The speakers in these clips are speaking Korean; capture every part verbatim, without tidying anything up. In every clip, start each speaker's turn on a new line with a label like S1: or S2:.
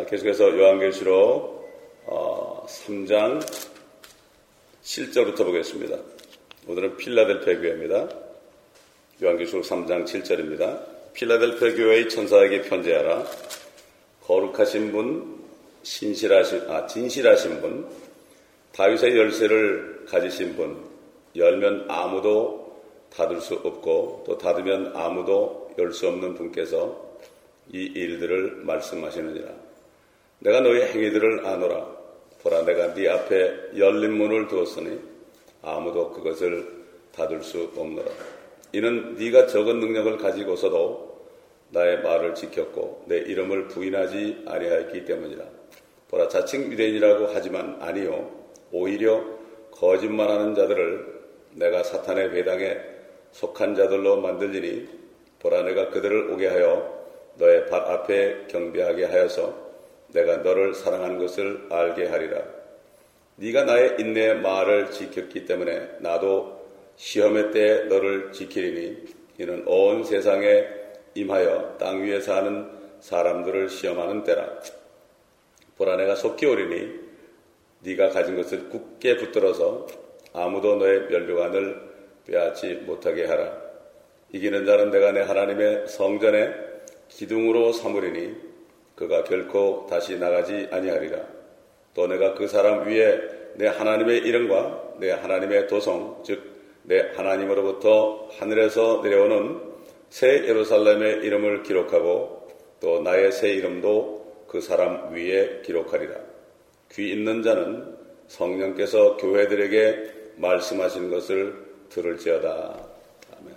S1: 계속해서 요한계시록 어, 삼 장 칠 절부터 보겠습니다. 오늘은 필라델피아 교회입니다. 요한계시록 삼 장 칠 절입니다. 필라델피아 교회의 천사에게 편지하라. 거룩하신 분, 신실하신, 아, 진실하신 분, 다윗의 열쇠를 가지신 분, 열면 아무도 닫을 수 없고 또 닫으면 아무도 열 수 없는 분께서 이 일들을 말씀하시느니라. 내가 너의 행위들을 아노라. 보라, 내가 네 앞에 열린 문을 두었으니 아무도 그것을 닫을 수 없노라. 이는 네가 적은 능력을 가지고서도 나의 말을 지켰고 내 이름을 부인하지 아니하였기 때문이라. 보라, 자칭 유대인이라고 하지만 아니요, 오히려 거짓말하는 자들을 내가 사탄의 배당에 속한 자들로 만들리니, 보라, 내가 그들을 오게 하여 너의 발 앞에 경배하게 하여서 내가 너를 사랑하는 것을 알게 하리라. 네가 나의 인내의 말을 지켰기 때문에 나도 시험의 때에 너를 지키리니, 이는 온 세상에 임하여 땅 위에 사는 사람들을 시험하는 때라. 보라, 내가 속히 오리니 네가 가진 것을 굳게 붙들어서 아무도 너의 면류관을 빼앗지 못하게 하라. 이기는 자는 내가 내 하나님의 성전에 기둥으로 삼으리니 그가 결코 다시 나가지 아니하리라. 또 내가 그 사람 위에 내 하나님의 이름과 내 하나님의 도성, 즉 내 하나님으로부터 하늘에서 내려오는 새 예루살렘의 이름을 기록하고 또 나의 새 이름도 그 사람 위에 기록하리라. 귀 있는 자는 성령께서 교회들에게 말씀하시는 것을 들을지어다. 아멘.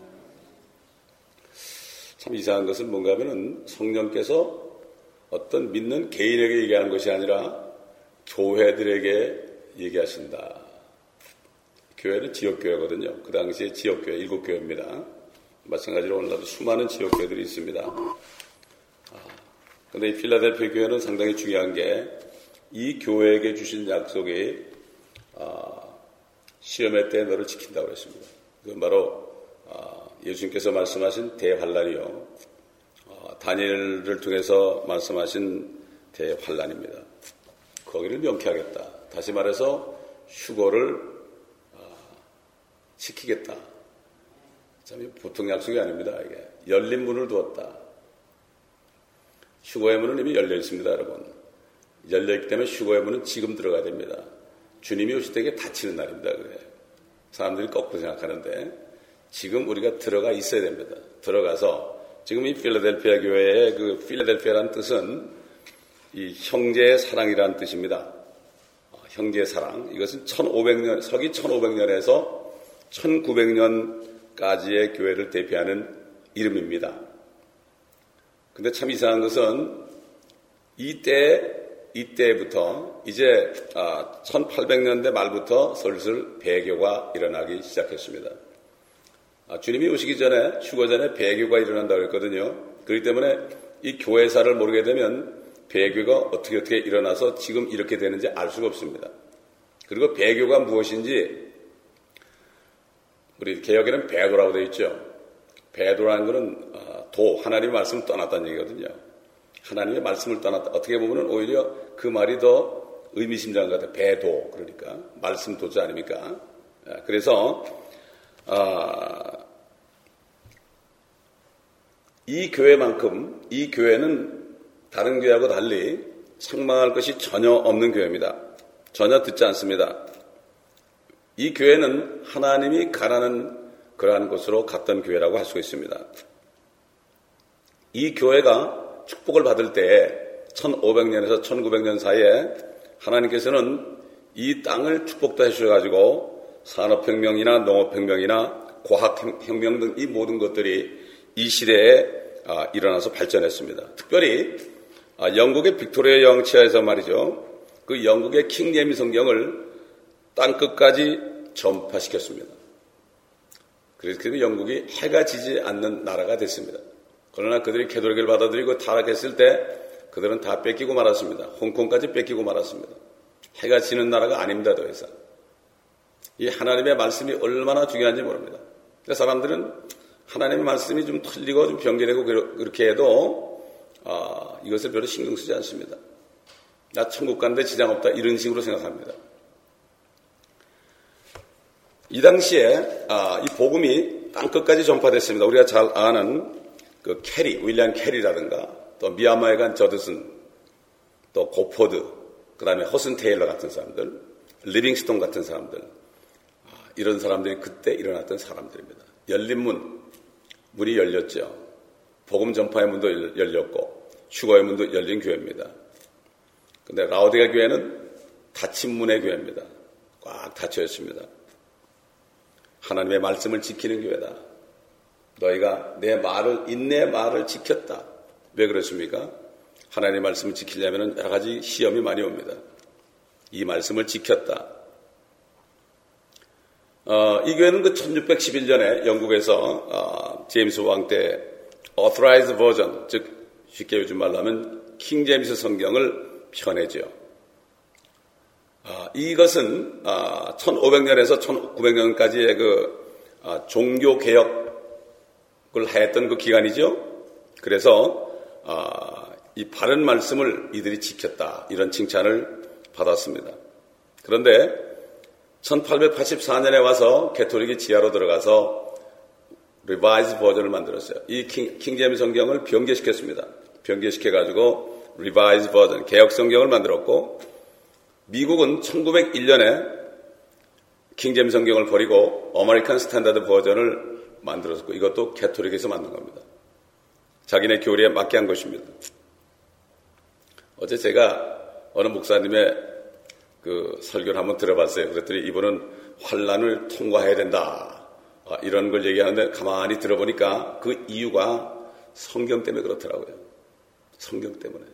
S1: 참 이상한 것은 뭔가 하면은 성령께서 어떤 믿는 개인에게 얘기하는 것이 아니라 교회들에게 얘기하신다. 교회는 지역교회거든요. 그 당시에 지역교회, 일곱 교회입니다. 마찬가지로 오늘날도 수많은 지역교회들이 있습니다. 그런데 이 필라델피아 교회는 상당히 중요한 게 이 교회에게 주신 약속이 아, 시험의 때 너를 지킨다고 했습니다. 그건 바로 아, 예수님께서 말씀하신 대환란이요, 아, 다니엘을 통해서 말씀하신 대환란입니다. 거기를 명쾌하겠다. 다시 말해서 휴거를 아, 지키겠다. 참 보통 약속이 아닙니다. 이게 열린 문을 두었다. 휴거의 문은 이미 열려 있습니다, 여러분. 열려 있기 때문에 휴거의 문은 지금 들어가야 됩니다. 주님이 오실 때 이게 닫히는 날입니다. 그래. 사람들이 거꾸로 생각하는데 지금 우리가 들어가 있어야 됩니다. 들어가서 지금 이 필라델피아 교회의 그 필라델피아라는 뜻은 이 형제의 사랑이라는 뜻입니다. 형제의 사랑. 이것은 천오백 년, 서기 천오백 년에서 천구백 년까지의 교회를 대표하는 이름입니다. 근데 참 이상한 것은 이때 이때부터 이제 천팔백 년대 말부터 슬슬 배교가 일어나기 시작했습니다. 주님이 오시기 전에, 휴거 전에 배교가 일어난다고 했거든요. 그렇기 때문에 이 교회사를 모르게 되면 배교가 어떻게 어떻게 일어나서 지금 이렇게 되는지 알 수가 없습니다. 그리고 배교가 무엇인지 우리 개역에는 배도라고 되어 있죠. 배도라는 것은 도, 하나님의 말씀을 떠났다는 얘기거든요. 하나님의 말씀을 떠났다. 어떻게 보면 오히려 그 말이 더 의미심장한 것 같아요. 배도, 그러니까 말씀 도자 아닙니까? 그래서 아, 이 교회만큼 이 교회는 다른 교회하고 달리 책망할 것이 전혀 없는 교회입니다. 전혀 듣지 않습니다. 이 교회는 하나님이 가라는 그러한 곳으로 갔던 교회라고 할 수 있습니다. 이 교회가 축복을 받을 때 천오백 년에서 천구백 년 사이에 하나님께서는 이 땅을 축복도 해주셔가지고 산업혁명이나 농업혁명이나 과학혁명 등 이 모든 것들이 이 시대에 일어나서 발전했습니다. 특별히 영국의 빅토리아 영치하에서 말이죠. 그 영국의 킹 제임스 성경을 땅끝까지 전파시켰습니다. 그래서 영국이 해가 지지 않는 나라가 됐습니다. 그러나 그들이 캐톨릭을 받아들이고 타락했을 때 그들은 다 뺏기고 말았습니다. 홍콩까지 뺏기고 말았습니다. 해가 지는 나라가 아닙니다, 더 이상. 이 하나님의 말씀이 얼마나 중요한지 모릅니다. 사람들은 하나님의 말씀이 좀 틀리고 좀 변개되고 그렇게 해도 아, 이것을 별로 신경 쓰지 않습니다. 나 천국 가는데 지장 없다. 이런 식으로 생각합니다. 이 당시에 아, 이 복음이 땅끝까지 전파됐습니다. 우리가 잘 아는 그 캐리, 윌리엄 캐리라든가 또 미얀마에 간 저드슨, 또 고포드, 그 다음에 허슨 테일러 같은 사람들, 리빙스톤 같은 사람들, 아, 이런 사람들이 그때 일어났던 사람들입니다. 열린 문, 문이 열렸죠. 복음 전파의 문도 열렸고 휴거의 문도 열린 교회입니다. 근데 라오디게 교회는 닫힌 문의 교회입니다. 꽉 닫혀 있습니다. 하나님의 말씀을 지키는 교회다. 너희가 내 말을, 인내 말을 지켰다. 왜 그렇습니까? 하나님의 말씀을 지키려면 여러 가지 시험이 많이 옵니다. 이 말씀을 지켰다. 어, 이 교회는 그 천육백십일 년에 영국에서 어, 제임스 왕 때 Authorized Version, 즉 쉽게 요즘 말로 하면 킹 제임스 성경을 펴내죠. 아, 이것은 아, 천오백 년에서 천구백 년까지의 그 아, 종교 개혁을 하였던 그 기간이죠. 그래서 아, 이 바른 말씀을 이들이 지켰다, 이런 칭찬을 받았습니다. 그런데 천팔백팔십사 년에 와서 개토릭이 지하로 들어가서 리바이즈 버전을 만들었어요. 이 킹, 킹 제임스 성경을 변개시켰습니다. 변개시켜가지고 리바이즈 버전, 개혁 성경을 만들었고, 미국은 천구백일 년에 킹 제임스 성경을 버리고 어메리칸 스탠다드 버전을 만들었고, 이것도 개토릭에서 만든 겁니다. 자기네 교리에 맞게 한 것입니다. 어제 제가 어느 목사님의 그 설교를 한번 들어봤어요. 그랬더니 이분은 환란을 통과해야 된다, 아, 이런 걸 얘기하는데 가만히 들어보니까 그 이유가 성경 때문에 그렇더라고요. 성경 때문에.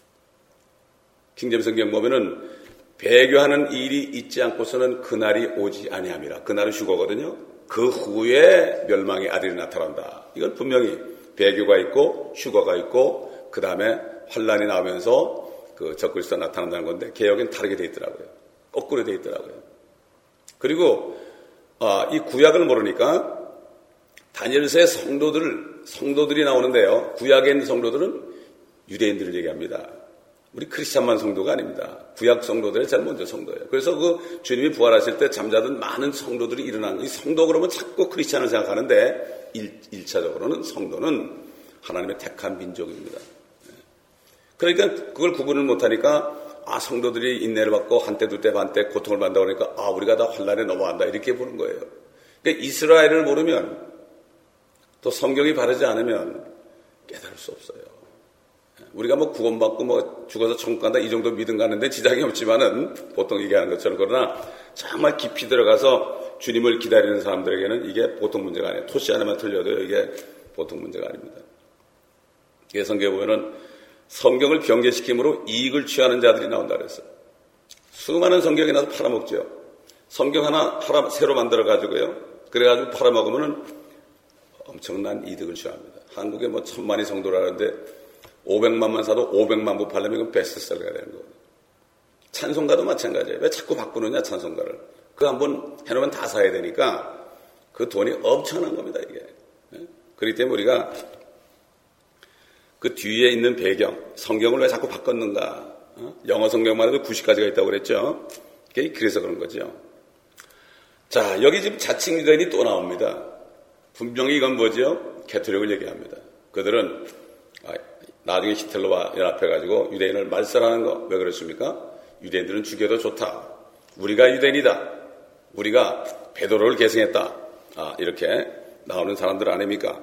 S1: 킹제임스 성경 보면은 배교하는 일이 있지 않고서는 그날이 오지 아니함이라. 그날은 휴거거든요. 그 후에 멸망의 아들이 나타난다. 이건 분명히 배교가 있고 휴거가 있고 그 다음에 환란이 나오면서 그 적그리스도가 나타난다는 건데, 개혁엔 다르게 돼 있더라고요. 거꾸로 돼 있더라고요. 그리고 아, 이 구약을 모르니까 다니엘서의 성도들, 성도들이 나오는데요. 구약에 있는 성도들은 유대인들을 얘기합니다. 우리 크리스찬만 성도가 아닙니다. 구약 성도들이 제일 먼저 성도예요. 그래서 그 주님이 부활하실 때 잠자던 많은 성도들이 일어나는, 이 성도 그러면 자꾸 크리스찬을 생각하는데 일, 일차적으로는 성도는 하나님의 택한 민족입니다. 그러니까 그걸 구분을 못하니까 아, 성도들이 인내를 받고 한때 두때 반때 고통을 받는다 그러니까 아, 우리가 다 환란에 넘어간다, 이렇게 보는 거예요. 그러니까 이스라엘을 모르면, 또 성경이 바르지 않으면 깨달을 수 없어요. 우리가 뭐 구원받고 뭐 죽어서 천국 간다 이 정도 믿음 가는데 지장이 없지만은, 보통 얘기하는 것처럼. 그러나 정말 깊이 들어가서 주님을 기다리는 사람들에게는 이게 보통 문제가 아니에요. 토시 하나만 틀려도 이게 보통 문제가 아닙니다. 이게 성경에 보면은 성경을 변개시킴으로 이익을 취하는 자들이 나온다 그랬어요. 수많은 성경이 나서 팔아먹죠. 성경 하나 팔아, 새로 만들어가지고요. 그래가지고 팔아먹으면은 엄청난 이득을 취합니다. 한국에 뭐 천만이 성도라는데 오백만만 사도 오백만 부 팔려면 이건 베스트셀러가 되는 거예요. 찬송가도 마찬가지예요. 왜 자꾸 바꾸느냐, 찬송가를. 그거 한번 해놓으면 다 사야 되니까 그 돈이 엄청난 겁니다, 이게. 그렇기 때문에 우리가 그 뒤에 있는 배경, 성경을 왜 자꾸 바꿨는가? 어? 영어 성경만 해도 구십 가지가 있다고 그랬죠. 그래서 그런 거죠. 자, 여기 지금 자칭 유대인이 또 나옵니다. 분명히 이건 뭐죠? 캐토릭을 얘기합니다. 그들은 나중에 히틀러와 연합해가지고 유대인을 말살하는 거. 왜 그렇습니까? 유대인들은 죽여도 좋다. 우리가 유대인이다. 우리가 베드로를 계승했다. 아, 이렇게 나오는 사람들 아닙니까?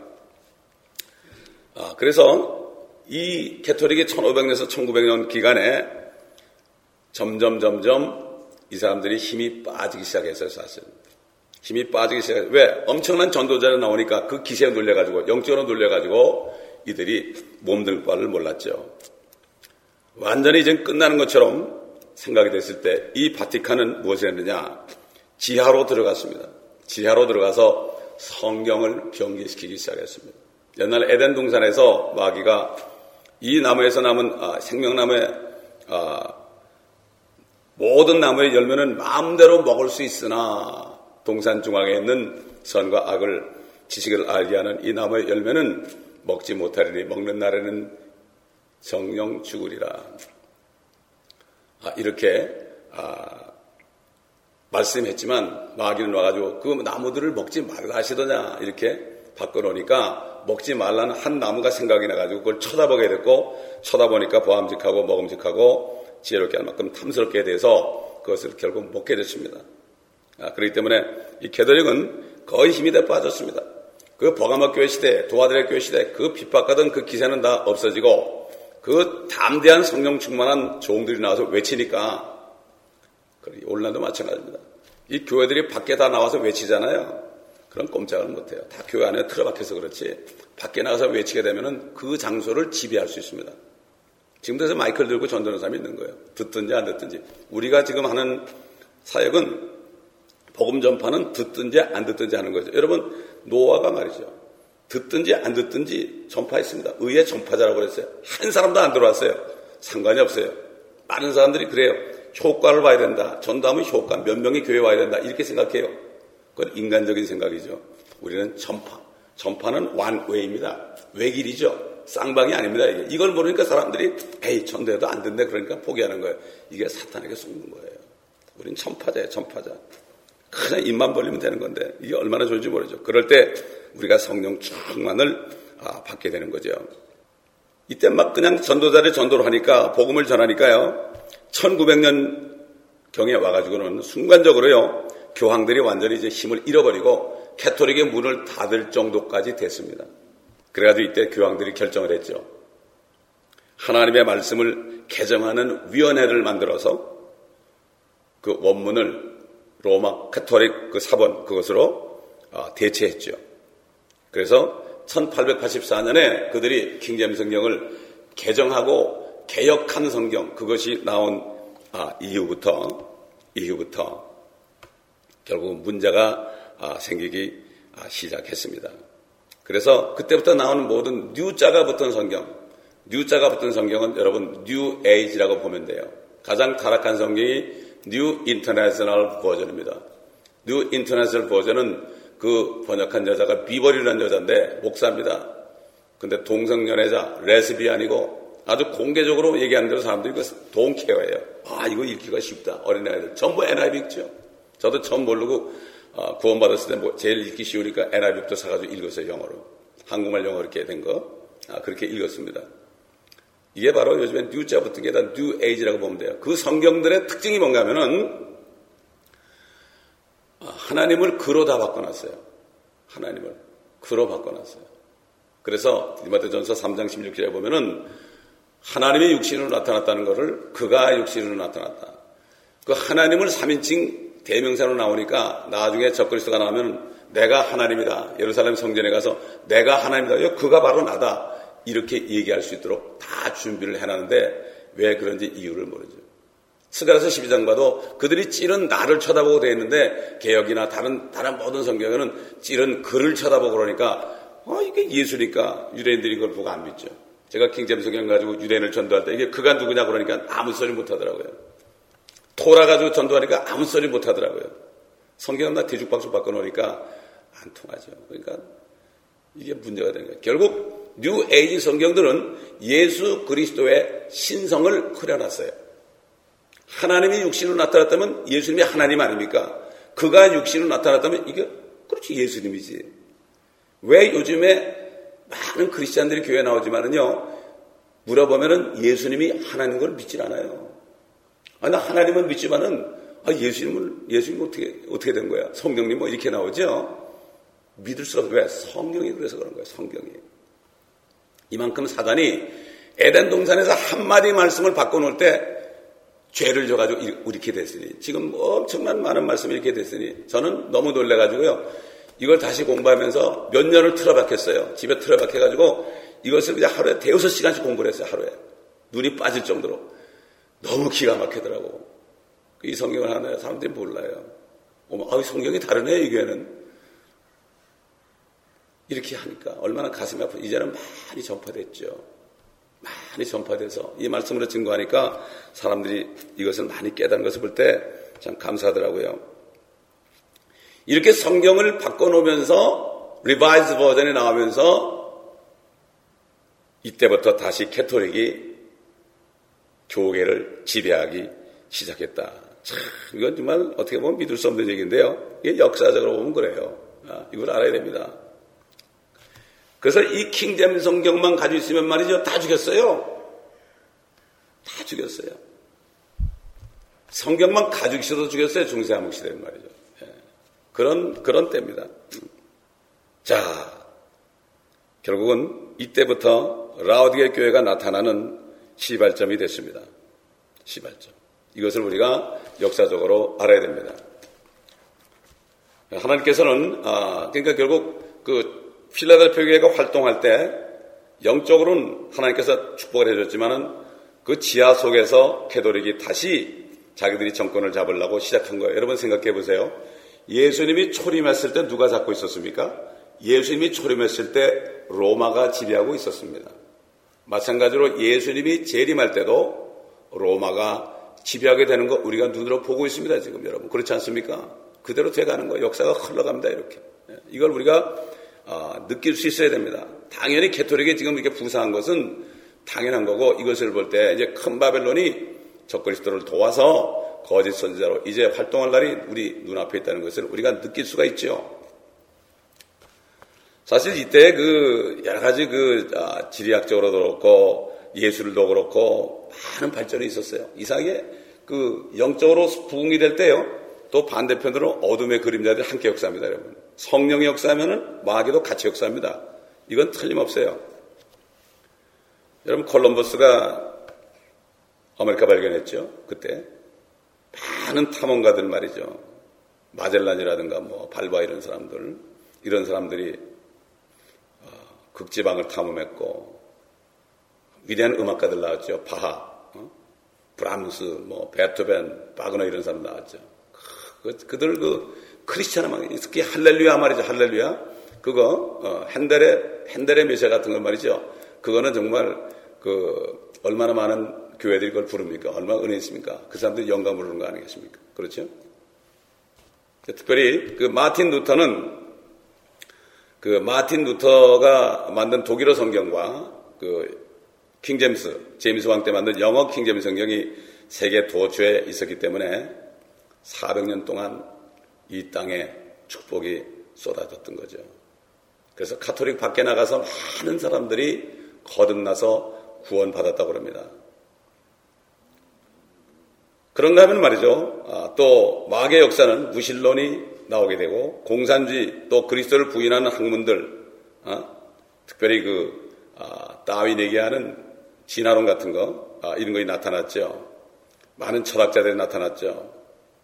S1: 아, 그래서 이 캐토릭이 천오백 년에서 천구백 년 기간에 점점 점점 이 사람들이 힘이 빠지기 시작했어요. 사실 힘이 빠지기 시작했어요. 왜? 엄청난 전도자가 나오니까 그 기세에 놀려가지고, 영적으로 놀려가지고 이들이 몸둘 바를 몰랐죠. 완전히 이제 끝나는 것처럼 생각이 됐을 때 이 바티칸은 무엇을 했느냐? 지하로 들어갔습니다. 지하로 들어가서 성경을 변개시키기 시작했습니다. 옛날 에덴 동산에서 마귀가 이 나무에서 남은 아, 생명나무의 아, 모든 나무의 열매는 마음대로 먹을 수 있으나 동산 중앙에 있는 선과 악을, 지식을 알게 하는 이 나무의 열매는 먹지 못하리니 먹는 날에는 정령 죽으리라. 이렇게 말씀했지만 마귀는 와가지고 그 나무들을 먹지 말라 하시더냐 이렇게 바꿔놓으니까 먹지 말라는 한 나무가 생각이 나가지고 그걸 쳐다보게 됐고 쳐다보니까 보암직하고 먹음직하고 지혜롭게 할 만큼 탐스럽게 돼서 그것을 결국 먹게 됐습니다. 아, 그렇기 때문에 이 게더릭은 거의 힘이 다 빠졌습니다. 그 버가모 교회 시대, 도아들의 교회 시대 그 핍박하던 그 기세는 다 없어지고 그 담대한 성령 충만한 종들이 나와서 외치니까 오늘날도 마찬가지입니다. 이 교회들이 밖에 다 나와서 외치잖아요. 그럼 꼼짝을 못해요. 다 교회 안에 틀어박혀서 그렇지 밖에 나가서 외치게 되면 그 장소를 지배할 수 있습니다. 지금도 해서 마이크를 들고 전도하는 사람이 있는 거예요. 듣든지 안 듣든지. 우리가 지금 하는 사역은 복음 전파는 듣든지 안 듣든지 하는 거죠. 여러분 노아가 말이죠. 듣든지 안 듣든지 전파했습니다. 의의 전파자라고 그랬어요. 한 사람도 안 들어왔어요. 상관이 없어요. 많은 사람들이 그래요. 효과를 봐야 된다. 전도하면 효과. 몇 명이 교회에 와야 된다. 이렇게 생각해요. 그건 인간적인 생각이죠. 우리는 전파. 전파는 완웨이입니다. 외길이죠. 쌍방이 아닙니다. 이게. 이걸 모르니까 사람들이 에이 전도해도 안 된대 그러니까 포기하는 거예요. 이게 사탄에게 속는 거예요. 우린 전파자예요. 전파자. 그냥 입만 벌리면 되는 건데 이게 얼마나 좋은지 모르죠. 그럴 때 우리가 성령 충만을 아, 받게 되는 거죠. 이때 막 그냥 전도자를 전도를 하니까 복음을 전하니까요. 천구백 년경에 와가지고는 순간적으로요. 교황들이 완전히 이제 힘을 잃어버리고 캐토릭의 문을 닫을 정도까지 됐습니다. 그래가지고 이때 교황들이 결정을 했죠. 하나님의 말씀을 개정하는 위원회를 만들어서 그 원문을 로마 카톨릭 그 사본 그것으로 대체했죠. 그래서 천팔백팔십사 년에 그들이 킹제임스 성경을 개정하고 개역한 성경 그것이 나온 아, 이후부터 이후부터 결국 문제가 아, 생기기 아, 시작했습니다. 그래서 그때부터 나오는 모든 뉴자가 붙은 성경, 뉴자가 붙은 성경은 여러분 뉴 에이지라고 보면 돼요. 가장 타락한 성경이 뉴 인터내셔널 버전입니다. 뉴 인터내셔널 버전은 그 번역한 여자가 비버리라는 여자인데 목사입니다. 근데 동성연애자, 레스비안이고 아주 공개적으로 얘기하는 대로 사람들이 그 동케어예요. 아 이거 읽기가 쉽다. 어린아이들 전부 엔아이브이 읽죠. 저도 처음 모르고 어, 구원받았을 때 뭐 제일 읽기 쉬우니까 엔아이브이부터 사가지고 읽었어요. 영어로. 한국말 영어 이렇게 된 거. 아, 그렇게 읽었습니다. 이게 바로 요즘에 뉴자 붙은 게 다 뉴 에이지라고 보면 돼요. 그 성경들의 특징이 뭔가 하면은 하나님을 그로 다 바꿔놨어요. 하나님을 그로 바꿔놨어요. 그래서 디모데전서 삼 장 십육 절에 보면은 하나님의 육신으로 나타났다는 것을 그가 육신으로 나타났다. 그 하나님을 삼인칭 대명사로 나오니까 나중에 적그리스도가 나오면 내가 하나님이다. 예루살렘 성전에 가서 내가 하나님이다. 그가 바로 나다. 이렇게 얘기할 수 있도록 다 준비를 해놨는데 왜 그런지 이유를 모르죠. 스가랴서 십이 장 봐도 그들이 찌른 나를 쳐다보고 되어 있는데 개역이나 다른 다른 모든 성경에는 찌른 그를 쳐다보고 그러니까 어 이게 예수니까 유대인들이 그걸 보고 안 믿죠. 제가 킹제임스 성경 가지고 유대인을 전도할 때 이게 그가 누구냐 그러니까 아무 소리 못 하더라고요. 토라 가지고 전도하니까 아무 소리 못 하더라고요. 성경은 다 뒤죽박죽 바꿔놓으니까 안 통하죠. 그러니까 이게 문제가 되는 거예요. 결국 뉴 에이지 성경들은 예수 그리스도의 신성을 흐려놨어요. 하나님이 육신으로 나타났다면 예수님이 하나님 아닙니까? 그가 육신으로 나타났다면 이게 그렇지 예수님이지. 왜 요즘에 많은 크리스찬들이 교회에 나오지만은요 물어보면은 예수님이 하나님인 걸 믿질 않아요. 아, 나 하나님은 믿지만은 아, 예수님은 예수님 어떻게 어떻게 된 거야? 성경님 뭐 이렇게 나오죠? 믿을 수가 없어요. 왜? 성경이 그래서 그런 거예요. 성경이. 이만큼 사단이 에덴 동산에서 한마디 말씀을 바꿔놓을 때 죄를 져가지고 이렇게 됐으니 지금 엄청난 많은 말씀이 이렇게 됐으니 저는 너무 놀래가지고요. 이걸 다시 공부하면서 몇 년을 틀어박혔어요. 집에 틀어박혀가지고 이것을 그냥 하루에 대여섯 시간씩 공부를 했어요. 하루에. 눈이 빠질 정도로. 너무 기가 막히더라고. 이 성경을 하나 사람들이 몰라요. 어머, 아, 성경이 다르네, 이게는. 이렇게 하니까 얼마나 가슴이 아프고 이제는 많이 전파됐죠. 많이 전파돼서 이 말씀으로 증거하니까 사람들이 이것을 많이 깨닫는 것을 볼 때 참 감사하더라고요. 이렇게 성경을 바꿔놓으면서 리바이즈 버전이 나오면서 이때부터 다시 캐톨릭이 교회를 지배하기 시작했다. 참, 이건 정말 어떻게 보면 믿을 수 없는 얘기인데요. 이게 역사적으로 보면 그래요. 아, 이걸 알아야 됩니다. 그래서 이 킹제임스 성경만 가지고 있으면 말이죠. 다 죽였어요. 다 죽였어요. 성경만 가지고 있어도 죽였어요. 중세 암흑 시대는 말이죠. 예. 그런, 그런 때입니다. 자, 결국은 이때부터 라오디게 교회가 나타나는 시발점이 됐습니다. 시발점. 이것을 우리가 역사적으로 알아야 됩니다. 하나님께서는, 아, 그러니까 결국 그 필라델피아 교회가 활동할 때 영적으로는 하나님께서 축복을 해줬지만은 그 지하 속에서 캐톨릭이 다시 자기들이 정권을 잡으려고 시작한 거예요. 여러분 생각해 보세요. 예수님이 초림했을 때 누가 잡고 있었습니까? 예수님이 초림했을 때 로마가 지배하고 있었습니다. 마찬가지로 예수님이 재림할 때도 로마가 지배하게 되는 거 우리가 눈으로 보고 있습니다. 지금 여러분 그렇지 않습니까? 그대로 돼가는 거예요. 역사가 흘러갑니다. 이렇게. 이걸 우리가 어, 느낄 수 있어야 됩니다. 당연히 캐톨릭이 지금 이렇게 부상한 것은 당연한 거고 이것을 볼 때 이제 큰 바벨론이 적그리스도를 도와서 거짓 선지자로 이제 활동할 날이 우리 눈앞에 있다는 것을 우리가 느낄 수가 있죠. 사실 이때 그 여러 가지 그 아, 지리학적으로도 그렇고 예술도 그렇고 많은 발전이 있었어요. 이상하게 그 영적으로 부흥이 될 때요. 또 반대편으로 어둠의 그림자들이 함께 역사합니다, 여러분. 성령이 역사하면은 마귀도 같이 역사합니다. 이건 틀림없어요. 여러분 콜럼버스가 아메리카 발견했죠. 그때 많은 탐험가들 말이죠. 마젤란이라든가 뭐 발바 이런 사람들, 이런 사람들이 어, 극지방을 탐험했고 위대한 음악가들 나왔죠. 바하, 어? 브람스, 뭐 베토벤, 바그너 이런 사람 나왔죠. 그, 그들 그 크리스찬 음악, 특히 할렐루야 말이죠. 할렐루야. 그거 어, 핸델의 핸델의 메시아 같은 거 말이죠. 그거는 정말 그 얼마나 많은 교회들이 그걸 부릅니까? 얼마나 은혜 있습니까? 그 사람들이 영감 부르는 거 아니겠습니까? 그렇죠? 특별히 그 마틴 루터는 그 마틴 루터가 만든 독일어 성경과 그 킹제임스 제임스 왕 때 만든 영어 킹제임스 성경이 세계 도처에 있었기 때문에 사백 년 동안 이 땅에 축복이 쏟아졌던 거죠. 그래서 카톨릭 밖에 나가서 많은 사람들이 거듭나서 구원받았다고 합니다. 그런가 하면 말이죠. 아, 또 마귀의 역사는 무신론이 나오게 되고 공산주의 또 그리스도를 부인하는 학문들 아, 특별히 그 아, 다윈 얘기하는 진화론 같은 거 아, 이런 것이 나타났죠. 많은 철학자들이 나타났죠.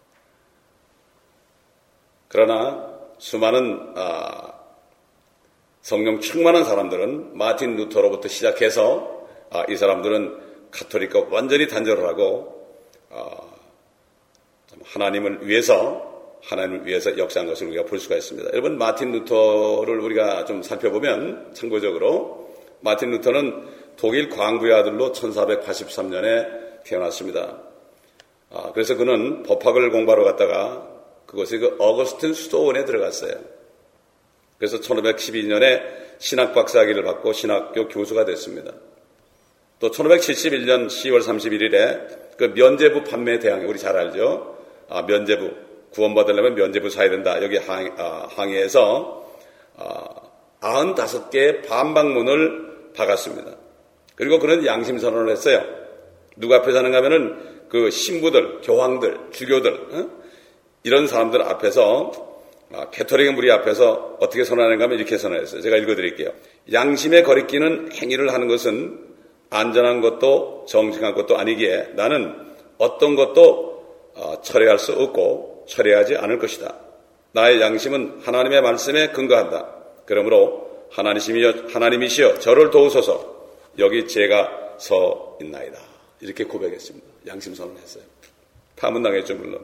S1: 그러나 수많은 아, 성령 충만한 사람들은 마틴 루터로부터 시작해서 아, 이 사람들은 가톨릭과 완전히 단절을 하고 어, 하나님을 위해서 하나님을 위해서 역사한 것을 우리가 볼 수가 있습니다. 여러분 마틴 루터를 우리가 좀 살펴보면 참고적으로 마틴 루터는 독일 광부의 아들로 천사백팔십삼 년에 태어났습니다. 아, 그래서 그는 법학을 공부하러 갔다가 그것이 그 어거스틴 수도원에 들어갔어요. 그래서 천오백십이 년에 신학 박사학위를 받고 신학교 교수가 됐습니다. 또 천오백칠십일 년 시월 삼십일일에 그 면죄부 판매 대항해 우리 잘 알죠? 아, 면죄부 구원받으려면 면죄부 사야 된다. 여기 항, 아, 항해에서 아, 구십오 개의 반박문을 박았습니다. 그리고 그는 양심선언을 했어요. 누구 앞에서 하는가 하면은 그 신부들, 교황들, 주교들 어? 이런 사람들 앞에서 아, 캐톨릭의 무리 앞에서 어떻게 선언하는가 하면 이렇게 선언했어요. 제가 읽어드릴게요. 양심에 거리끼는 행위를 하는 것은 안전한 것도 정직한 것도 아니기에 나는 어떤 것도 어, 철회할 수 없고 철회하지 않을 것이다. 나의 양심은 하나님의 말씀에 근거한다. 그러므로 하나님이시여, 하나님이시여 저를 도우소서. 여기 제가 서 있나이다. 이렇게 고백했습니다. 양심 선언했어요. 파문당했죠 물론.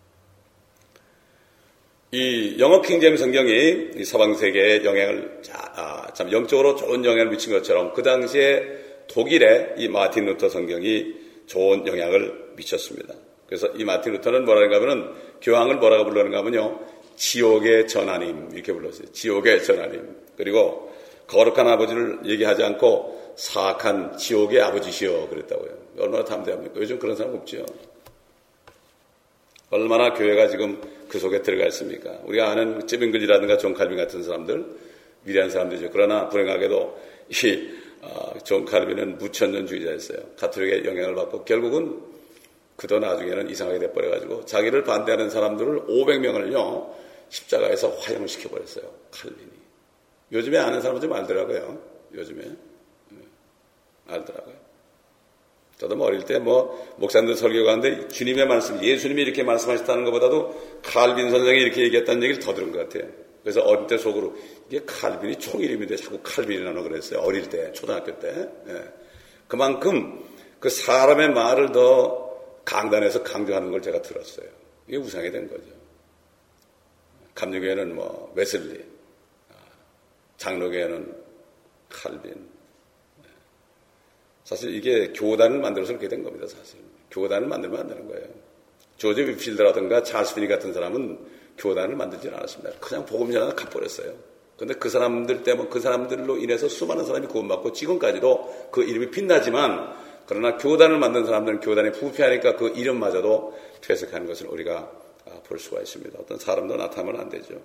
S1: 이 영어 킹제임스 성경이 이 서방 세계에 영향을 자, 아, 참 영적으로 좋은 영향을 미친 것처럼 그 당시에 독일에 이 마틴 루터 성경이 좋은 영향을 미쳤습니다. 그래서 이 마틴 루터는 뭐라는가 하면은 교황을 뭐라고 불렀는가 하면요. 지옥의 전하님 이렇게 불렀어요. 지옥의 전하님. 그리고 거룩한 아버지를 얘기하지 않고 사악한 지옥의 아버지시여 그랬다고요. 얼마나 담대합니까? 요즘 그런 사람 없죠. 얼마나 교회가 지금 그 속에 들어가 있습니까? 우리가 아는 쯔빙글리라든가 존 칼빈 같은 사람들, 위대한 사람들이죠. 그러나 불행하게도 이 어, 존 칼빈은 무천년주의자였어요. 가톨릭의 영향을 받고 결국은 그도 나중에는 이상하게 돼버려가지고 자기를 반대하는 사람들을 오백 명을요 십자가에서 화형을 시켜버렸어요. 칼빈이. 요즘에 아는 사람은 좀 알더라고요. 요즘에 알더라고요. 저도 뭐 어릴 때 뭐 목사님들 설교가 하는데 주님의 말씀, 예수님이 이렇게 말씀하셨다는 것보다도 칼빈 선생이 이렇게 얘기했다는 얘기를 더 들은 것 같아요. 그래서 어릴 때 속으로 이게 칼빈이 총 이름인데 자꾸 칼빈이라고 그랬어요. 어릴 때, 초등학교 때. 예. 그만큼 그 사람의 말을 더 강단에서 강조하는 걸 제가 들었어요. 이게 우상이 된 거죠. 감리교회는 뭐 웨슬리, 장로교회는 칼빈. 사실 이게 교단을 만들어서 그렇게 된 겁니다. 사실 교단을 만들면 안 되는 거예요. 조지 위필드라든가 찰스 피니 같은 사람은 교단을 만들지 않았습니다. 그냥 복음 전하다 갚버렸어요. 그런데 그 사람들 때문에 그 사람들로 인해서 수많은 사람이 구원받고 지금까지도 그 이름이 빛나지만 그러나 교단을 만든 사람들은 교단이 부패하니까 그 이름마저도 퇴색하는 것을 우리가 볼 수가 있습니다. 어떤 사람도 나타나면 안 되죠.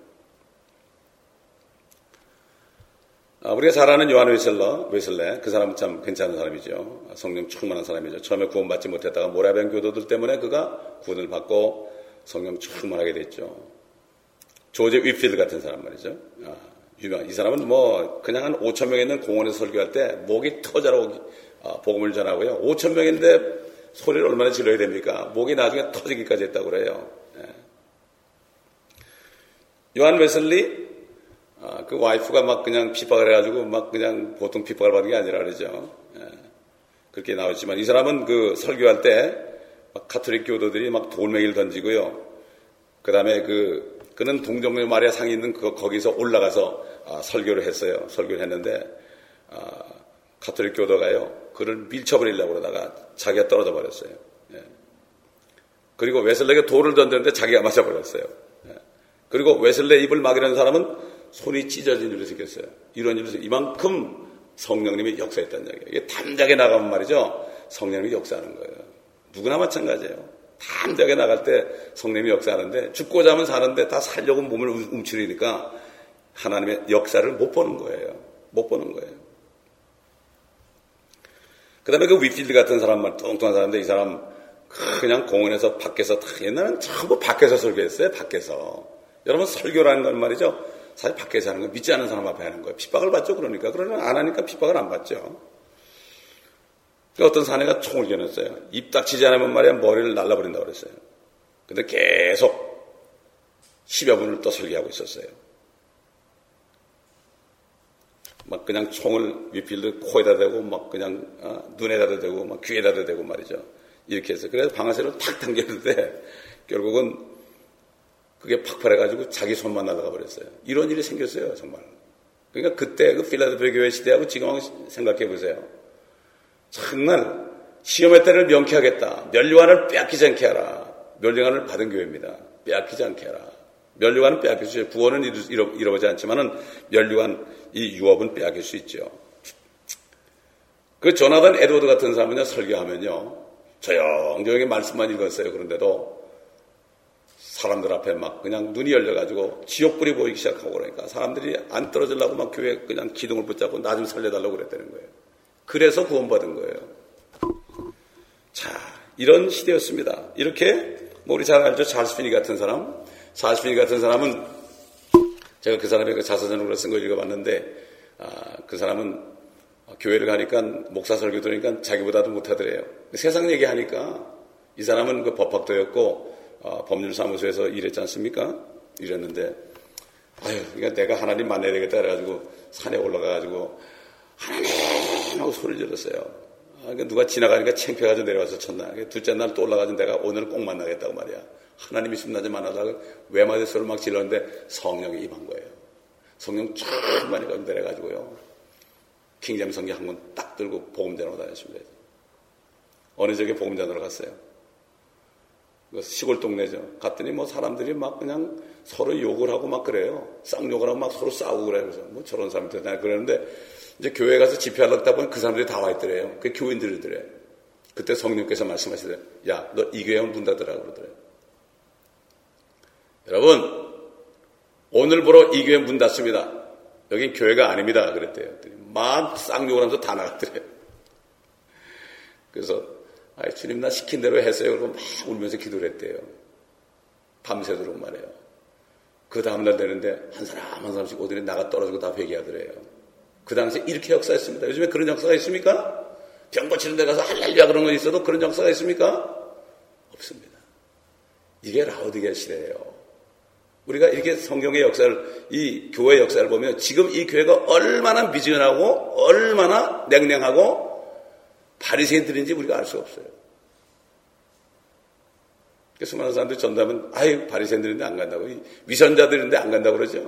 S1: 우리가 잘 아는 요한 웨슬러, 웨슬레, 그 사람은 참 괜찮은 사람이죠. 성령 충만한 사람이죠. 처음에 구원받지 못했다가 모라비안 교도들 때문에 그가 구원을 받고 성령 충만하게 됐죠. 조지 위필드 같은 사람 말이죠. 아, 유명. 이 사람은 뭐 그냥 한 오천 명 있는 공원에서 설교할 때 목이 터져라고 아, 복음을 전하고요. 오천 명인데 소리를 얼마나 질러야 됩니까? 목이 나중에 터지기까지 했다고 그래요. 예. 요한 웨슬리 아, 그 와이프가 막 그냥 핍박을 해가지고 막 그냥 보통 핍박을 받는 게 아니라 그러죠. 예. 그렇게 나오지만 이 사람은 그 설교할 때 막 가톨릭 교도들이 막 돌멩이를 던지고요. 그 다음에 그, 그는 동정녀 마리아 상이 있는 그, 거기서 올라가서 아, 설교를 했어요. 설교를 했는데, 아, 가톨릭 교도가요. 그를 밀쳐버리려고 그러다가 자기가 떨어져 버렸어요. 예. 그리고 웨슬레에게 돌을 던졌는데 자기가 맞아버렸어요. 예. 그리고 웨슬레 입을 막으려는 사람은 손이 찢어진 일로 생겼어요. 이런 일로 이만큼 성령님이 역사했다는 얘기예요. 이게 담대하게 나가면 말이죠. 성령님이 역사하는 거예요. 누구나 마찬가지예요. 담대하게 나갈 때 성령님이 역사하는데 죽고자 하면 사는데 다 살려고 몸을 움츠리니까 하나님의 역사를 못 보는 거예요. 못 보는 거예요. 그 다음에 그 위필드 같은 사람만 뚱뚱한 사람인데 이 사람 그냥 공원에서 밖에서 옛날에는 전부 밖에서 설교했어요. 밖에서. 여러분 설교라는 건 말이죠. 사실 밖에서 하는 거 믿지 않는 사람 앞에 하는 거예요. 핍박을 받죠. 그러니까. 그러나 안 하니까 핍박을 안 받죠. 어떤 사내가 총을 겨눴어요. 입 닥치지 않으면 말이야 머리를 날라버린다고 그랬어요. 근데 계속 십여 분을 또 설교하고 있었어요. 막 그냥 총을 위필드 코에다 대고 막 그냥 어, 눈에다 대고 막 귀에다 대고 말이죠. 이렇게 해서 그래서 방아쇠를 탁 당겼는데 결국은 그게 팍팔해가지고 자기 손만 날아가 버렸어요. 이런 일이 생겼어요, 정말. 그러니까 그때 그 필라델피아 교회 시대하고 지금 생각해 보세요. 정말 시험의 때를 명쾌하겠다. 면류관을 빼앗기지 않게 하라. 면류관을 받은 교회입니다. 빼앗기지 않게 하라. 면류관은 빼앗길 수 있어요. 구원은 이루, 이루어지지 않지만은 면류관 이 유업은 빼앗길 수 있죠. 그 조나단 에드워드 같은 사람은요 설교하면요 조용조용히 말씀만 읽었어요. 그런데도 사람들 앞에 막 그냥 눈이 열려가지고 지옥불이 보이기 시작하고 그러니까 사람들이 안 떨어지려고 막 교회 그냥 기둥을 붙잡고 나 좀 살려달라고 그랬다는 거예요. 그래서 구원받은 거예요. 자, 이런 시대였습니다. 이렇게 뭐 우리 잘 알죠. 찰스 피니 같은 사람. 찰스 피니 같은 사람은 제가 그 사람의 그 자서전으로 쓴 거 읽어봤는데 아, 그 사람은 교회를 가니까 목사 설교 들으니까 자기보다도 못하더래요. 세상 얘기하니까 이 사람은 그 법학도였고 어, 법률사무소에서 일했지 않습니까? 이랬는데 아유, 그러니까 내가 하나님 만나야 되겠다 그래가지고 산에 올라가가지고 하나님 하고 소리를 질렀어요. 아, 그러니까 누가 지나가니까 창피해가지고 내려와서 쳤나. 둘째 날 또 올라가서 내가 오늘 꼭 만나겠다고 말이야. 하나님 있으면 나 좀 만나다가 외마디 소리를 막 질렀는데 성령이 임한 거예요. 성령 충만히 내려가지고요. 킹잼 성경 한 권 딱 들고 복음전으로 다녔습니다. 어느 적에 복음전으로 갔어요. 시골 동네죠. 갔더니 뭐 사람들이 막 그냥 서로 욕을 하고 막 그래요. 쌍욕을 하고 막 서로 싸우고 그래요. 그래서 뭐 저런 사람들 다 그러는데 이제 교회 가서 집회하려고 하다 보니 그 사람들이 다 와 있더래요. 그 교인들이더래요. 그때 성령께서 말씀하시더래요. 야, 너 이 교회 오면 문 닫으라고 그러더래요. 여러분, 오늘부로 이 교회 문 닫습니다. 여긴 교회가 아닙니다. 그랬대요. 막 쌍욕을 하면서 다 나갔더래요. 그래서 아, 주님 나 시킨 대로 했어요. 그러고 막 울면서 기도를 했대요. 밤새도록 말해요. 그 다음날 되는데 한 사람 한 사람씩 오더니 나가 떨어지고 다 회개하더래요. 그 당시에 이렇게 역사했습니다. 요즘에 그런 역사가 있습니까? 병 고치는 데 가서 할렐루야 그런 거 있어도 그런 역사가 있습니까? 없습니다. 이게 라오디게아 시대예요. 우리가 이렇게 성경의 역사를, 이 교회의 역사를 보면 지금 이 교회가 얼마나 미지근하고 얼마나 냉랭하고 바리새인들인지 우리가 알 수 없어요. 수많은 사람들이 전도하면 아유 바리새인들인데 안 간다고, 위선자들인데 안 간다고 그러죠.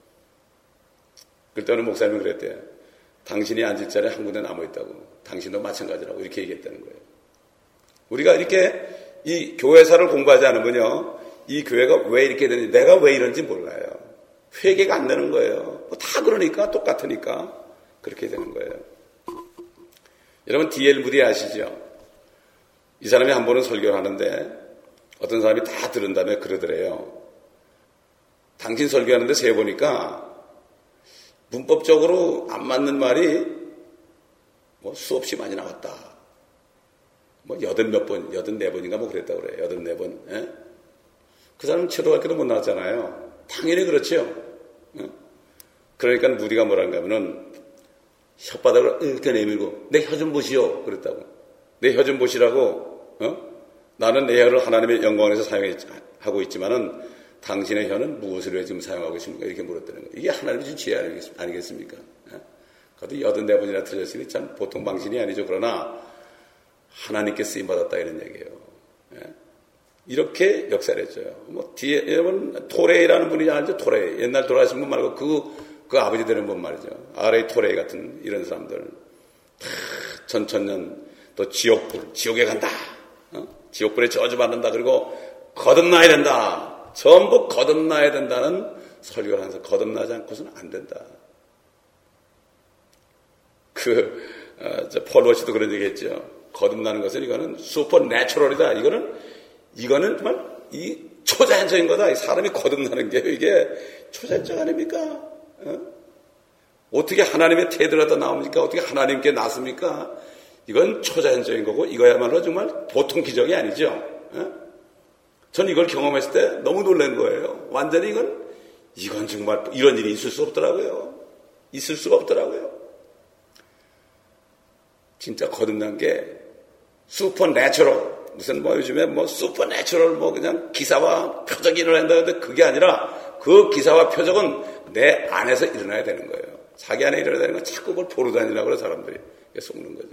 S1: 그때 어느 목사님이 그랬대요. 당신이 앉을 자리에 한 군데 남아있다고. 당신도 마찬가지라고 이렇게 얘기했다는 거예요. 우리가 이렇게 이 교회사를 공부하지 않으면요, 이 교회가 왜 이렇게 되는지, 내가 왜 이런지 몰라요. 회개가 안 되는 거예요. 뭐 다 그러니까, 똑같으니까 그렇게 되는 거예요. 여러분 디엘 무디 아시죠? 이 사람이 한 번은 설교를 하는데 어떤 사람이 다 들은 다음에 그러더래요. 당신 설교하는데 세어보니까 문법적으로 안 맞는 말이 뭐 수없이 많이 나왔다. 뭐 여든 몇 번, 여든 네 번인가 뭐 그랬다고 그래요. 여든 네 번. 예? 그 사람은 초등학교도 못 나왔잖아요. 당연히 그렇죠. 예? 그러니까 무디가 뭐라는가 하면은 혓바닥을 이렇게 내밀고 내 혀 좀 보시오 그랬다고. 내 혀 좀 보시라고. 어? 나는 내 혀를 하나님의 영광에서 사용하고 있지만은 당신의 혀는 무엇을 왜 지금 사용하고 있습니까? 이렇게 물었다는 거예요. 이게 하나님의 준 지혜 아니겠습니까? 예? 그것도 여든 네 번이나 틀렸으니 참 보통 방신이 아니죠. 그러나 하나님께 쓰임받았다 이런 얘기예요. 예? 이렇게 역사를 했죠. 뭐 뒤에 여러분 토레이라는 분이 알죠? 토레이. 옛날 돌아가신 분 말고 그 그 아버지 되는 분 말이죠. 아레이 토레이 같은 이런 사람들 다 천천년 또 지옥불, 지옥에 간다. 어? 지옥불에 저주받는다. 그리고 거듭나야 된다. 전부 거듭나야 된다는 설교를 하면서 거듭나지 않고서는 안 된다. 그 어, 저 폴 워시도 그런 얘기했죠. 거듭나는 것은 이거는 슈퍼 내추럴이다. 이거는 이거는 정말 이 초자연적인 거다. 이 사람이 거듭나는 게 이게 초자연적 아닙니까? 어? 어떻게 하나님의 태도가 다 나옵니까? 어떻게 하나님께 낫습니까? 이건 초자연적인 거고 이거야말로 정말 보통 기적이 아니죠. 어? 전 이걸 경험했을 때 너무 놀란 거예요. 완전히 이건 이건 정말 이런 일이 있을 수 없더라고요. 있을 수가 없더라고요. 진짜 거듭난 게 슈퍼 내추럴, 무슨 뭐 요즘에 뭐 슈퍼 내추럴 뭐 그냥 기사와 표적이 일어난다는데 그게 아니라 그 기사와 표적은 내 안에서 일어나야 되는 거예요. 자기 안에 일어나야 되는 건 자꾸 그걸 보러 다니려고 그래 사람들이. 속는 거죠.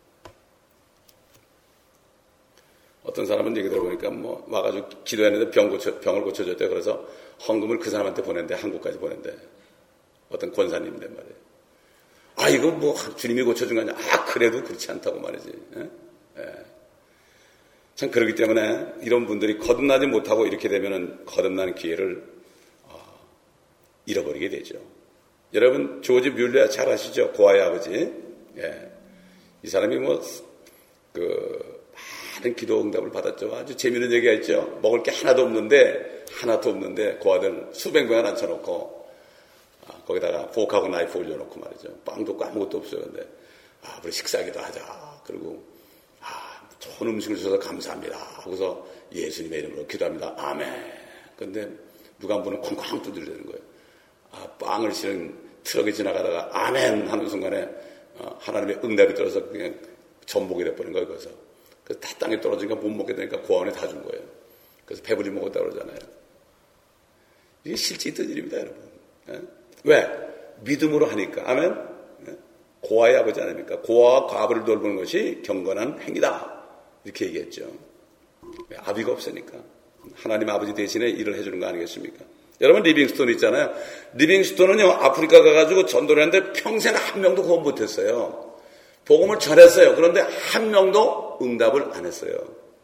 S1: 어떤 사람은 얘기 들어보니까 뭐 와가지고 기도했는데 병 고쳐, 병을 고쳐줬대. 그래서 헌금을 그 사람한테 보낸대. 한국까지 보낸대. 어떤 권사님인데 말이에요. 아 이거 뭐 주님이 고쳐준 거 아니야. 아 그래도 그렇지 않다고 말이지. 예? 예. 참 그렇기 때문에 이런 분들이 거듭나지 못하고 이렇게 되면은 거듭나는 기회를 어, 잃어버리게 되죠. 여러분 조지 뮬러 잘 아시죠? 고아의 아버지. 예. 이 사람이 뭐 그 많은 기도 응답을 받았죠. 아주 재미있는 얘기가 있죠. 먹을 게 하나도 없는데 하나도 없는데 고아들 수백 명을 앉혀놓고 아, 거기다가 포크하고 나이프 올려놓고 말이죠. 빵도 없고 아무것도 없어요. 근데 아 우리 식사기도 하자. 그리고 아 좋은 음식을 주셔서 감사합니다. 하고서 예수님의 이름으로 기도합니다. 아멘. 근데 누가 한 분은 콩콩 두드리는 거예요. 아, 빵을 실은 트럭이 지나가다가 아멘 하는 순간에 어, 하나님의 응답이 들어서 그냥 전복이 돼버린 거예요. 그래서 그래서 다 땅에 떨어지니까 못 먹게 되니까 고아원에 다 준 거예요. 그래서 배불리 먹었다고 그러잖아요. 이게 실제 있던 일입니다, 여러분. 예? 왜? 믿음으로 하니까. 아멘? 예? 고아의 아버지 아닙니까? 고아와 과부를 돌보는 것이 경건한 행위다. 이렇게 얘기했죠. 왜? 아비가 없으니까. 하나님 아버지 대신에 일을 해주는 거 아니겠습니까? 여러분 리빙스톤 있잖아요. 리빙스톤은요 아프리카 가가지고 전도를 했는데 평생 한 명도 구원 못했어요. 복음을 전했어요. 그런데 한 명도 응답을 안 했어요.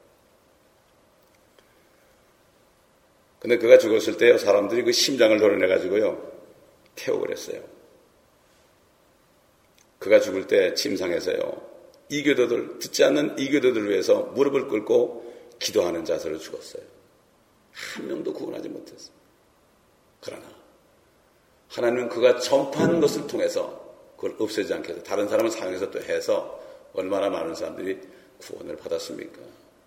S1: 근데 그가 죽었을 때 사람들이 그 심장을 도려내가지고요 태우고 그랬어요. 그가 죽을 때 침상에서요 이교도들, 듣지 않는 이교도들을 위해서 무릎을 꿇고 기도하는 자세로 죽었어요. 한 명도 구원하지 못했어요. 그러나 하나님은 그가 전파하는 것을 통해서 그걸 없애지 않게 해서 다른 사람을 사용해서 또 해서 얼마나 많은 사람들이 구원을 받았습니까?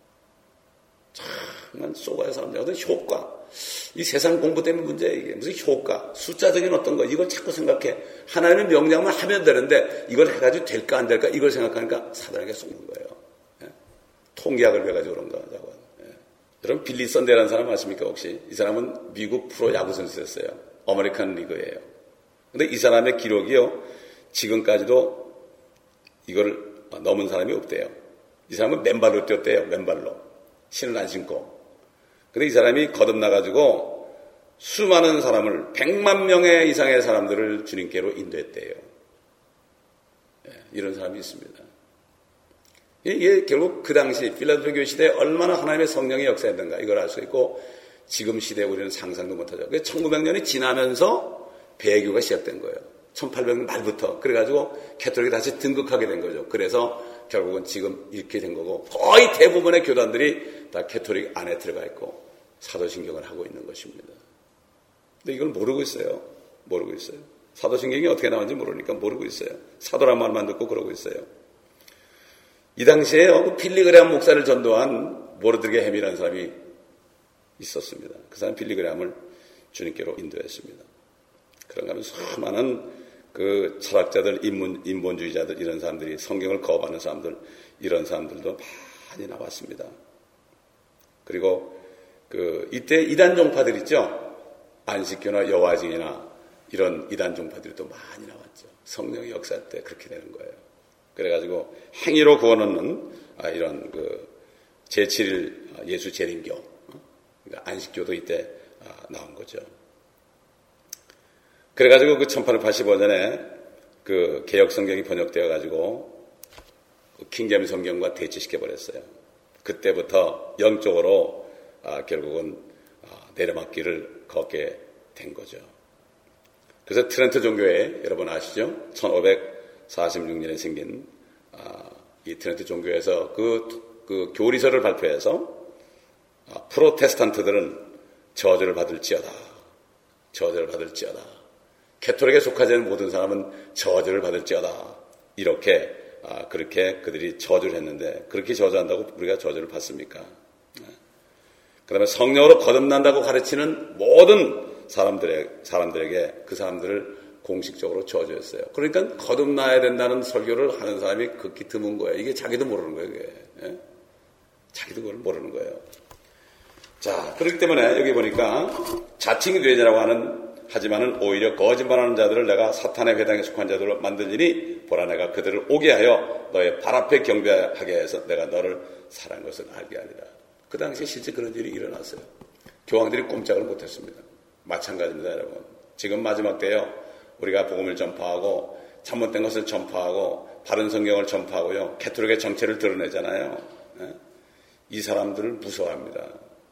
S1: 정말 쏘가의 사람들 어떤 효과, 이 세상 공부 때문에 문제야. 이게 무슨 효과, 숫자적인 어떤 거 이걸 자꾸 생각해. 하나님의 명령만 하면 되는데 이걸 해가지고 될까 안 될까 이걸 생각하니까 사단에게 속는 거예요. 예? 통계학을 해가지고 그런 거라고. 예. 여러분 빌리 선데라는 사람 아십니까 혹시? 이 사람은 미국 프로 야구 선수였어요. 아메리칸 리그예요. 근데 이 사람의 기록이요 지금까지도 이걸 넘은 사람이 없대요. 이 사람은 맨발로 뛰었대요. 맨발로. 신을 안 신고. 근데 이 사람이 거듭나가지고 수많은 사람을 백만 명의 이상의 사람들을 주님께로 인도했대요. 예, 이런 사람이 있습니다. 이게 결국 그 당시 필라델피아 교회 시대에 얼마나 하나님의 성령이 역사했는가 이걸 알 수 있고 지금 시대에 우리는 상상도 못하죠. 천구백 년이 지나면서 배교가 시작된 거예요. 천팔백 년 말부터. 그래가지고 캐톨릭이 다시 등극하게 된 거죠. 그래서 결국은 지금 이렇게 된 거고 거의 대부분의 교단들이 다 캐톨릭 안에 들어가 있고 사도신경을 하고 있는 것입니다. 근데 이걸 모르고 있어요. 모르고 있어요. 사도신경이 어떻게 나왔는지 모르니까 모르고 있어요. 사도란 말만 듣고 그러고 있어요. 이 당시에 그 빌리그레암 목사를 전도한 모르드게 햄이라는 사람이 있었습니다. 그 사람 빌리그레암을 주님께로 인도했습니다. 그런가 하면 수많은 그 철학자들, 인문, 인본주의자들 이런 사람들이 성경을 거부하는 사람들 이런 사람들도 많이 나왔습니다. 그리고 그 이때 이단 종파들 있죠. 안식교나 여화증이나 이런 이단 종파들이 또 많이 나왔죠. 성령의 역사 때 그렇게 되는 거예요. 그래가지고 행위로 구원 얻는 아, 이런 그 제칠 일 예수 재림교, 그러니까 안식교도 이때 아, 나온 거죠. 그래가지고 그 천팔백팔십오 년에 그 개혁 성경이 번역되어 가지고 그 킹제임스 성경과 대치시켜 버렸어요. 그때부터 영적으로 아, 결국은 아, 내려막길을 걷게 된 거죠. 그래서 트렌트 종교회 여러분 아시죠? 천오백사십육 년에 생긴 아, 이 트렌트 종교에서 그, 그 교리서를 발표해서 아, 프로테스탄트들은 저주를 받을지어다. 저주를 받을지어다. 캐톨릭에 속하지 않은 모든 사람은 저주를 받을지어다. 이렇게 아, 그렇게 그들이 저주를 했는데 그렇게 저주한다고 우리가 저주를 받습니까? 네. 그 다음에 성령으로 거듭난다고 가르치는 모든 사람들의, 사람들에게 그 사람들을 공식적으로 저주했어요. 그러니까 거듭나야 된다는 설교를 하는 사람이 극히 드문 거예요. 이게 자기도 모르는 거예요. 이게. 네? 자기도 그걸 모르는 거예요. 자, 그렇기 때문에 여기 보니까 자칭교회자라고 하는 하지만은 오히려 거짓말하는 자들을 내가 사탄의 회당에 속한 자들로 만들리니 보라 내가 그들을 오게 하여 너의 발 앞에 경배하게 해서 내가 너를 사랑한 것을 알게 하리라. 그 당시에 실제 그런 일이 일어났어요. 교황들이 꼼짝을 못했습니다. 마찬가지입니다, 여러분. 지금 마지막 때요. 우리가 복음을 전파하고 잘못된 것을 전파하고 바른 성경을 전파하고요. 캐톨릭의 정체를 드러내잖아요. 네? 이 사람들을 무서워합니다.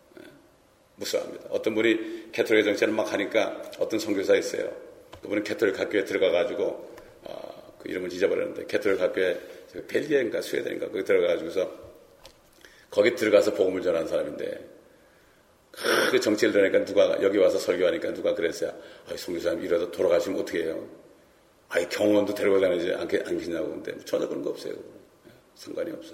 S1: 무서워합니다. 어떤 분이 캐톨릭 정체를 막 하니까 어떤 선교사 있어요. 그분은 캐톨릭 학교에 들어가가지고 어, 그 이름을 잊어버렸는데 캐톨릭 학교에 벨기에인가 스웨덴인가 거기 들어가가지고서 거기 들어가서 복음을 전하는 사람인데 그 정체를 드러내니까 누가 여기 와서 설교하니까 누가 그랬어요. 아, 선교사님 이러다 돌아가시면 어떻게 해요? 아이 경원도 데리고 다니지 않게 안 계시냐고 근데 전혀 그런 거 없어요. 상관이 없어요.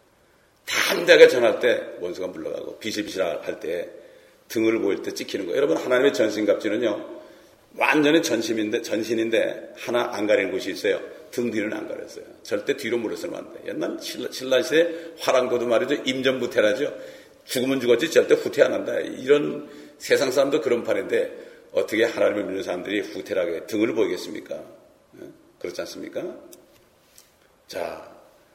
S1: 담대하게 전할 때 원수가 물러가고 비실비실 할 때 등을 보일 때 찍히는 거예요. 여러분 하나님의 전신갑주는요. 완전히 전신인데 전신인데 하나 안 가리는 곳이 있어요. 등 뒤는 안 가렸어요. 절대 뒤로 물러서면 안 돼. 옛날 신라, 신라 시대 화랑도도 말이죠. 임전부태라죠. 죽으면 죽었지 절대 후퇴 안 한다. 이런 세상 사람도 그런 판인데 어떻게 하나님을 믿는 사람들이 후퇴하게 등을 보이겠습니까? 그렇지 않습니까? 자,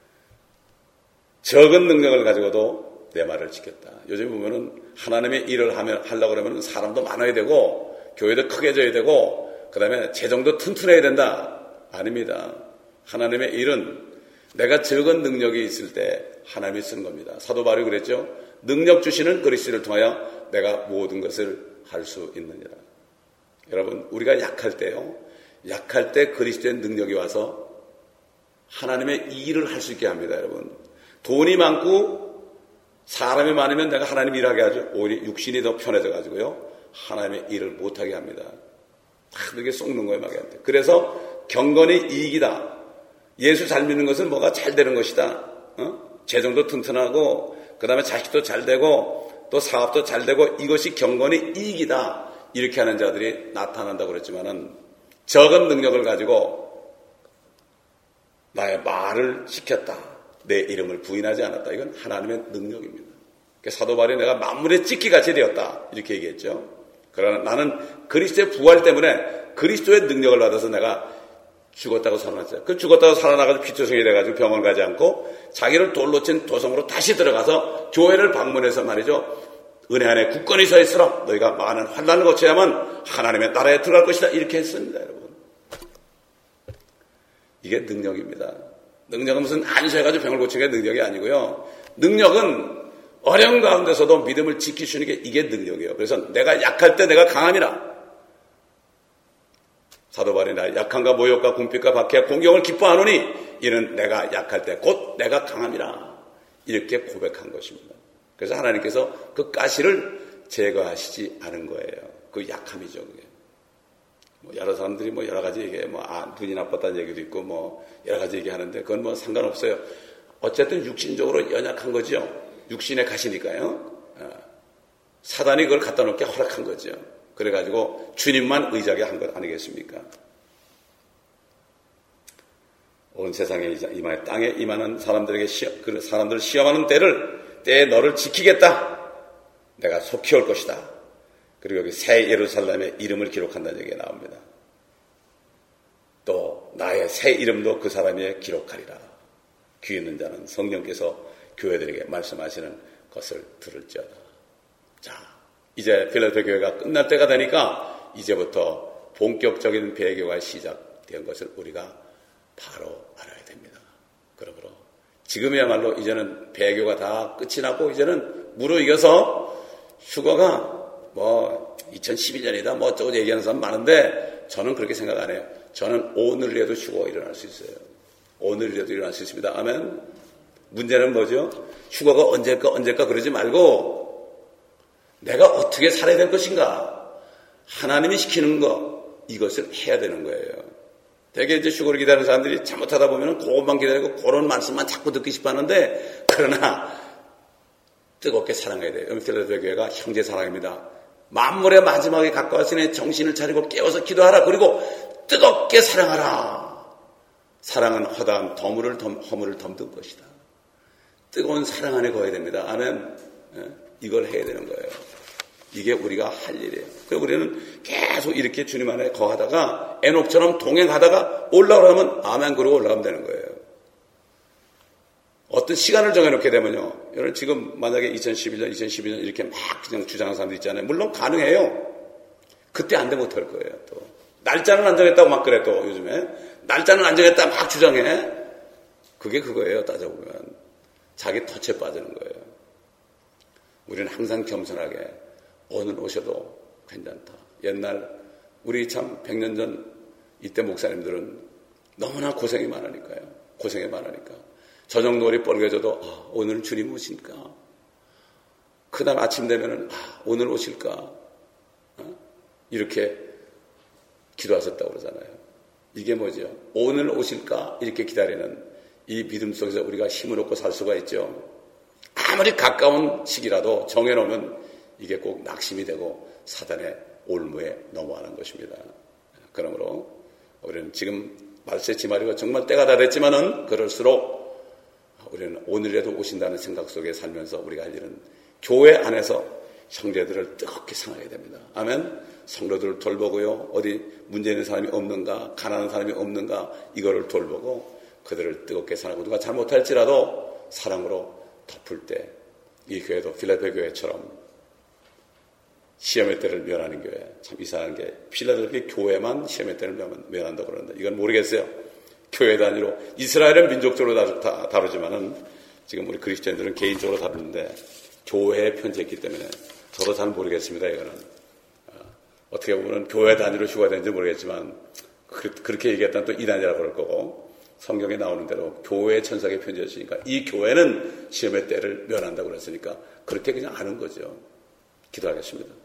S1: 적은 능력을 가지고도 내 말을 지켰다. 요즘 보면은 하나님의 일을 하면, 하려고 그러면 사람도 많아야 되고, 교회도 크게 져야 되고, 그 다음에 재정도 튼튼해야 된다. 아닙니다. 하나님의 일은 내가 적은 능력이 있을 때 하나님이 쓰는 겁니다. 사도 바울이 그랬죠. 능력 주시는 그리스도를 통하여 내가 모든 것을 할 수 있느니라. 여러분, 우리가 약할 때요. 약할 때 그리스도의 능력이 와서 하나님의 일을 할 수 있게 합니다. 여러분. 돈이 많고 사람이 많으면 내가 하나님 일하게 하죠. 오히려 육신이 더 편해져 가지고요. 하나님의 일을 못하게 합니다. 그렇게 썩는 거예요. 막연한테. 그래서 경건이 이익이다. 예수 잘 믿는 것은 뭐가 잘 되는 것이다. 어? 재정도 튼튼하고 그 다음에 자식도 잘 되고 또 사업도 잘 되고 이것이 경건이 이익이다. 이렇게 하는 자들이 나타난다고 그랬지만은 적은 능력을 가지고 나의 말을 지켰다. 내 이름을 부인하지 않았다. 이건 하나님의 능력입니다. 사도 바울이 내가 만물의 찢기같이 되었다. 이렇게 얘기했죠. 그러나 나는 그리스도의 부활 때문에 그리스도의 능력을 받아서 내가 죽었다고 살아났어요. 그 죽었다고 살아나가지고 피투성이 돼가지고 병원 가지 않고 자기를 돌로 친 도성으로 다시 들어가서 교회를 방문해서 말이죠. 은혜 안에 굳건히 서 있으라. 너희가 많은 환난을 거쳐야만 하나님의 나라에 들어갈 것이다. 이렇게 했습니다, 여러분. 이게 능력입니다. 능력은 무슨 안수해가지고 병을 고치는 게 능력이 아니고요. 능력은 어려운 가운데서도 믿음을 지킬 수 있는 게 이게 능력이에요. 그래서 내가 약할 때 내가 강함이라. 사도 바울이 나 약함과 모욕과 궁핍과 박해와 공경을 기뻐하노니 이는 내가 약할 때 곧 내가 강함이라. 이렇게 고백한 것입니다. 그래서 하나님께서 그 가시를 제거하시지 않은 거예요. 그 약함이죠, 그게. 뭐 여러 사람들이 뭐 여러 가지 얘기해, 뭐, 아, 눈이 나빴다는 얘기도 있고, 뭐, 여러 가지 얘기하는데, 그건 뭐 상관없어요. 어쨌든 육신적으로 연약한 거죠. 육신에 가시니까요. 사단이 그걸 갖다 놓게 허락한 거죠. 그래가지고 주님만 의지하게 한 것 아니겠습니까? 온 세상에 임하여 땅에 임하는 사람들에게 시험, 그 사람들을 시험하는 때를, 때에 너를 지키겠다. 내가 속히 올 것이다. 그리고 여기 새 예루살렘의 이름을 기록한다는 얘기가 나옵니다. 또 나의 새 이름도 그 사람에 기록하리라. 귀 있는 자는 성령께서 교회들에게 말씀하시는 것을 들을지어다. 자, 이제 필라델피아 교회가 끝날 때가 되니까 이제부터 본격적인 배교가 시작된 것을 우리가 바로 알아야 됩니다. 그러므로 지금이야말로 이제는 배교가 다 끝이 나고 이제는 무르익어서 휴거가 뭐 이천십일 년이다 뭐 어쩌고 얘기하는 사람 많은데 저는 그렇게 생각 안 해요. 저는 오늘이라도 휴거가 일어날 수 있어요. 오늘이라도 일어날 수 있습니다. 아멘. 문제는 뭐죠? 휴거가 언제일까 언제일까 그러지 말고 내가 어떻게 살아야 될 것인가? 하나님이 시키는 거 이것을 해야 되는 거예요. 되게 이제 휴거를 기다리는 사람들이 잘못하다 보면 그것만 기다리고 그런 말씀만 자꾸 듣기 싶어 하는데 그러나 뜨겁게 사랑해야 돼요. 필라델피아 교회가 형제 사랑입니다. 만물의 마지막에 가까웠으니 정신을 차리고 깨워서 기도하라. 그리고 뜨겁게 사랑하라. 사랑은 허다한 허물을, 허물을 덤든 것이다. 뜨거운 사랑 안에 거해야 됩니다. 아멘. 이걸 해야 되는 거예요. 이게 우리가 할 일이에요. 그래서 우리는 계속 이렇게 주님 안에 거하다가 에녹처럼 동행하다가 올라오려면 아멘 그러고 올라가면 되는 거예요. 어떤 시간을 정해놓게 되면요. 여러분 지금 만약에 이천십일 년, 이천십이 년 이렇게 막 그냥 주장하는 사람들 있잖아요. 물론 가능해요. 그때 안 되면 어떡할 거예요. 또 날짜는 안 정했다고 막 그래 또 요즘에. 날짜는 안 정했다 막 주장해. 그게 그거예요. 따져보면. 자기 덫에 빠지는 거예요. 우리는 항상 겸손하게 오늘 오셔도 괜찮다. 옛날 우리 참 백 년 전 이때 목사님들은 너무나 고생이 많으니까요. 고생이 많으니까. 저녁노을이 뻘개져도 아, 오늘 주님 오실까? 그 다음 아침 되면은 아, 오늘 오실까? 어? 이렇게 기도하셨다고 그러잖아요. 이게 뭐죠? 오늘 오실까? 이렇게 기다리는 이 믿음 속에서 우리가 힘을 얻고 살 수가 있죠. 아무리 가까운 시기라도 정해놓으면 이게 꼭 낙심이 되고 사단의 올무에 넘어가는 것입니다. 그러므로 우리는 지금 말세 지마리가 정말 때가 다 됐지만은 그럴수록 우리는 오늘이라도 오신다는 생각 속에 살면서 우리가 할 일은 교회 안에서 형제들을 뜨겁게 사랑해야 됩니다. 아멘. 성도들을 돌보고요. 어디 문제 있는 사람이 없는가, 가난한 사람이 없는가 이거를 돌보고 그들을 뜨겁게 사랑하고 누가 잘못할지라도 사랑으로 덮을 때 이 교회도 필라델피아 교회처럼 시험의 때를 면하는 교회. 참 이상한 게 필라델피아 교회만 시험의 때를 면한다고 그러는데 이건 모르겠어요. 교회 단위로 이스라엘은 민족적으로 다루지만은 지금 우리 그리스도인들은 개인적으로 다루는데 교회에 편지했기 때문에 저도 잘 모르겠습니다. 이거는 어떻게 보면 교회 단위로 휴가 되는지 모르겠지만 그렇게 얘기했다면 또 이단이라고 그럴 거고 성경에 나오는 대로 교회 천사에게 편지했으니까 이 교회는 시험의 때를 면한다고 그랬으니까 그렇게 그냥 아는 거죠. 기도하겠습니다.